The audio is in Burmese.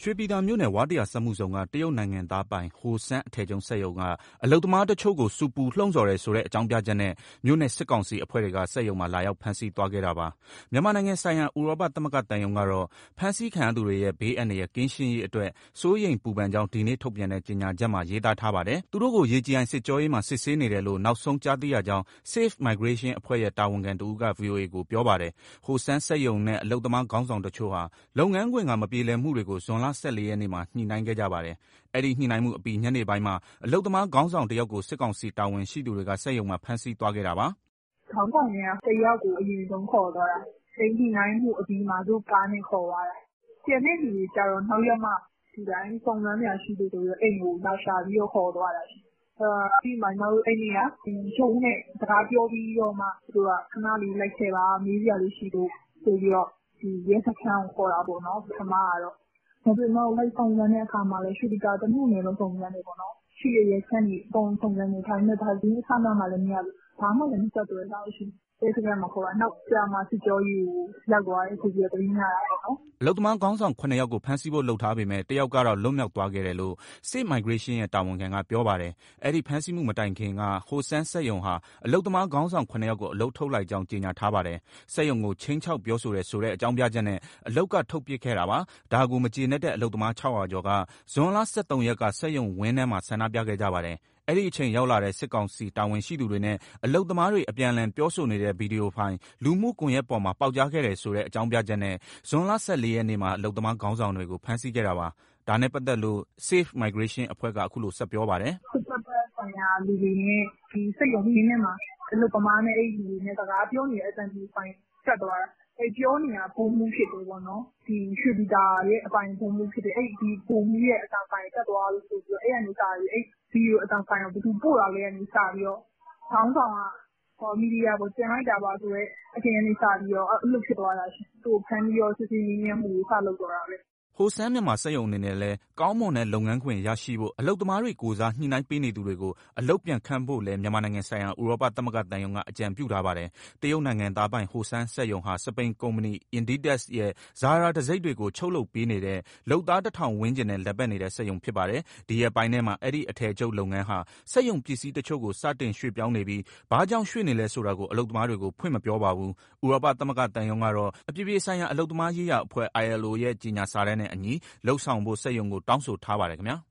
ရွှေပြည်သာမြို့နယ်ဝါးတရာစက်မှုဇုံကတရုတ်နိုင်ငံသားပိုင်ဟိုဆန်းအထည်ချုပ်စက်ရုံကအလုပ်သမားတချို့ကိုဆူပူလှုံ့ဆော်တယ်ဆိုတဲ့အကြောင်းပြချက်နဲ့မြို့နယ်စစ်ကောင်စီအဖွဲ့တွေကစက်ရုံမှာလာရောက်ဖမ်းဆီးသွားခဲ့တာပါ။မြန်မာနိုင်ငံဆိုင်ရာဥရောပသမဂ္ဂသံရုံးကတော့ဖမ်းဆီးခံရသူတွေရဲ့ဘေးအန္တရာယ်ကင်းရှင်းရေးအတွက်စိုးရိမ်ပူပန်ကြောင်းဒီနေ့ထုတ်ပြန်တဲ့ကြေညာချက်မှာရေးသားထားပါတယ်။သူတို့ကိုရေကြည်အိုင်စစ်ကြောရေးမှာစစ်ဆေးနေတယ်လို့နောက်ဆုံးကြားသိရကြောင်း Safe Migration အဖွဲ့ရဲ့တာဝန်ခံတဦးက VOA ကိုပြောပါတယ်။ဟိုဆန်းစက်ရုံနဲ့အလုပ်သမားခေါင်းဆောင်တချို့ဟာလုပ်ငန်းခွင်ကမပြေလည်မှုတွေကိုဇွန်လ14 ရက်နေ့မှာညှိနှိုင်းခဲ့ကြပါတယ်။အဲဒီညှိနှိုင်းမှုအပြီးညနေပိုင်းမှာအလုပ်သမားခေါင်းဆောင်တယောက်ကိုစစ်ကောင်စီတာဝန်ရှိသူတွေကစက်ရုံမှာဖမ်းဆီးသွားခဲ့တာပါ။ခေါင်းဆောင်တွေကတယောက်ကိုအရင်ဆုံးခေါ်သွားတာ။ညှိနှိုင်းမှုအပြီးမှာသူ့ကားနဲ့ခေါ်သွားတာ။ကျန်တဲ့လူတွေကျတော့နောက်ရက်မှဒီတိုင်းစုံစမ်းစရာရှိတယ်ဆိုပြီးအိမ်ကိုလာရှာပြီးတော့ခေါ်သွားတာ။ပြီးမှနောက်အဲ့နေ့ကရုံးနဲ့စကားပြောပြီးတော့မှသူတို့ကခဏလေးလိုက်ခဲ့ပါမေးစရာလေးရှိလို့ဆိုပြီးတော့ဒီရဲစခန်းကိုခေါ်တာပေါ့နော်ပထမကတော့ဒါပေမဲ့လိုက်ဆောင်ရတဲ့အခါမှာလည်းရွှေပြည်သာတမှုနယ်လုံးစုံစမ်းနေပေါ့နော်ရှိရရဲ့ဆန်းကြီးပုံစုံစမ်းနေထိုင်နေဒါဒီအခါမှလည်းမရဘူးဘာမှလည်းမဆက်သွယ်တော့ရှိရဲစခန်းမှာခေါ်တာနောက်ကြာမှစစ်ကြောရေးကိုရောက်သွားတယ်ဆိုပြီးတော့ပြင်ရတာပေါ့နော်အလုပ်သမားခေါင်းဆောင်9ယောက်ကိုဖမ်းဆီးဖို့လှုပ်ထားပေမဲ့တယောက်ကတော့လွတ်မြောက်သွားခဲ့တယ်လို့ Safe Migration ရဲ့တာဝန်ခံကပြောပါတယ်။အဲ့ဒီဖမ်းဆီးမှုမတိုင်ခင်ကဟိုဆန်းစက်ရုံဟာအလုပ်သမားခေါင်းဆောင်9ယောက်ကိုအလုပ်ထုတ်လိုက်ကြောင်းကြေညာထားပါတယ်။စက်ရုံကိုချင်းချောက်ပြောဆိုတယ်ဆိုတဲ့အကြောင်းပြချက်နဲ့အလုပ်ကထုတ်ပစ်ခဲ့တာပါ။ဒါကိုမကျေနပ်တဲ့အလုပ်သမား600ကျော်ကဇွန်လ23ရက်ကစက်ရုံဝင်းထဲမှာဆန္ဒပြခဲ့ကြပါတယ်။အဲ့ဒီအချိန်ရောက်လာတဲ့စစ်ကောင်စီတာဝန်ရှိသူတွေနဲ့အလုပ်သမားတွေအပြန်အလှန်ပြောဆိုနေတဲ့ဗီဒီယိုဖိုင်လူမှုကွန်ရက်ပေါ်မှာပေါက်ကြားခဲ့တယ်ဆိုတဲ့အကြောင်းပြချက်နဲ့ဇွန်လ14ရက်နေ့မှာအလုပ်သမားခေါင်းဆောင်တွေကိုဖမ်းဆီးခဲ့တာပါ။ဒါနဲ့ပတ်သက်လို့ Safe Migration အဖွဲ့ကအခုလိုဆက်ပြောပါတယ်။စစ်တပ်ဆိုင်ရာလူတွေနဲ့ဒီစက်ရုံရင်းထဲမှာအလုပ်သမားနဲ့အဲ့ဒီလူတွေနဲ့စကားပြောနေတဲ့အတန်ကြီးဖိုင်ဆက်သွားတာ။ပြောနေတာပုံမှုဖြစ်တယ်ပေါ့နော်ဒီရွှေပြည်သာရဲ့အပိုင်ပုံမှုဖြစ်တယ်အဲ့ဒီပုံမှုရဲ့အတန်ဖိုင်တက်သွားလို့ဆိုပြီးတော့အဲ့အနေစာကြီးအဲ့ဗီဒီယိုအတန်ဖိုင်ကိုဘယ်သူပို့လာလဲအနေစာပြီးတော့ခေါင်းဆောင်ကမီဒီယာကိုတင်လိုက်တာပါဆိုတော့အကျဉ်းအနေစာပြီးတော့အလုပ်ဖြစ်သွားတာရှင်သူ့ဖမ်းပြီးတော့စစ်စစ်ရင်းရင်းမှုကိုစလုပ်တော့တာပဲဟိုဆန်းမြန်မာစက်ရုံအနေနဲ့လည်းကောင်းမွန်တဲ့လုပ်ငန်းခွင်ရရှိဖို့အလုပ်သမားတွေကိုစားညှိနှိုင်းပေးနေသူတွေကိုအလုပ်ပြန်ခန့်ဖို့လည်းမြန်မာနိုင်ငံဆိုင်ရာဥရောပသမဂ္ဂတန်ယုံကအကြံပြုထားပါတယ်။တရုတ်နိုင်ငံသားပိုင်ဟိုဆန်းစက်ရုံဟာစပိန်ကုမ္ပဏီ Inditex ရဲ့ Zara တံဆိပ်တွေကိုချုပ်လုပ်ပေးနေတဲ့လုပ်သား1000ဝန်းကျင်နဲ့လက်ပတ်နေတဲ့စက်ရုံဖြစ်ပါတယ်။ဒီရက်ပိုင်းထဲမှာအဲ့ဒီအထည်ချုပ်လုပ်ငန်းဟာစက်ရုံပစ္စည်းတချို့ကိုစတင်ရွှေ့ပြောင်းနေပြီးဘာကြောင့်ရွှေ့နေလဲဆိုတာကိုအလုပ်သမားတွေကိုဖွင့်မပြောပါဘူး။ဥရောပသမဂ္ဂတန်ယုံကတော့အပြည်ပြည်ဆိုင်ရာအလုပ်သမားရေးရာအဖွဲ့ ILO ရဲ့ကြေညာစာတမ်းနဲ့အညီလှုပ်ဆောင်ဖို့စက်ရုံကိုတောင်းဆိုထားပါတယ်ခင်ဗျာ။